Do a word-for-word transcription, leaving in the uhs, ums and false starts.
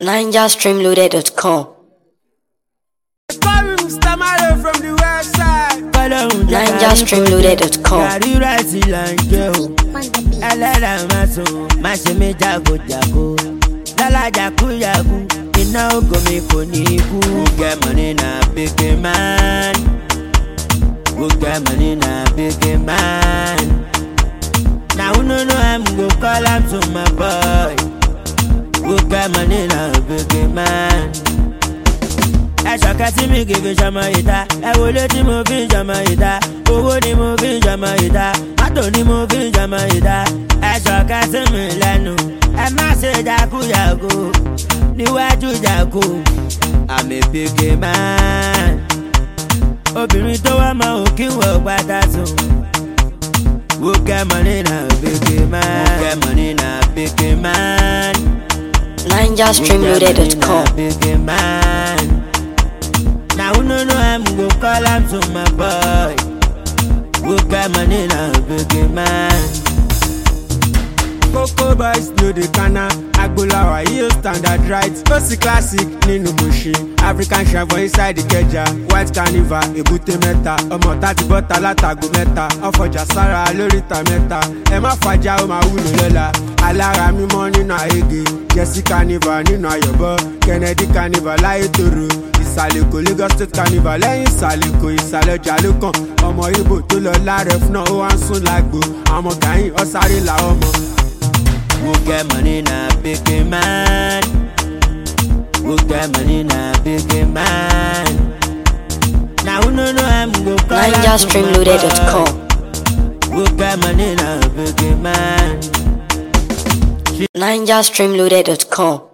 ninja stream loaded dot com. From the west side. ninja stream loaded dot com. Get money na big man. Who get money na big man. Now who no know I'm go call him to my boy. Who get money na big man. I shaka see me give Jamaita. I will let him move in Jamaita. Owó ni mo fi Jamaita. Mato ni mo fi Jamaita. I shaka see me lẹ́nu. Ẹ má ṣe jákújákú níwájú jákú. I'm a big man. Obìnrin tó wá mọ òkè wọ gbádá sùn. Who get money na big man. Who get money na big man. ninja stream loaded dot com. Big man. Now who no know I'm go call him to my boy. Who got money now, big man. Coco boys know the canna. Agbolawa, you standard right. Bossy classic, Nino Mushi. African chef inside the keja. White carnival, ebute meta. Omo tati bota latago meta. Ofoja Sara, lorita meta. Emma faja o ma wulu lola. Alara mi mo ninu ayege. Jesse carnival ninu ayobo. Kennedy carnival láyé toro. Ìsàlẹ̀ kò Lagos State carnival lẹ́yìn ìsàlẹ̀ kò ìsàlẹ̀ ọjà ló kàn. Ọmọ Ìgbò tó lọ láàrẹ̀ fún náà ó wá ń sún lágbo. Àwọn gàáyìn ọ̀sáré làwọn ọmọ. Who get money na big man. Who get money na big man. Now who no know I'm go call ninja stream loaded dot com. Who get money na big man. ninja stream loaded dot com.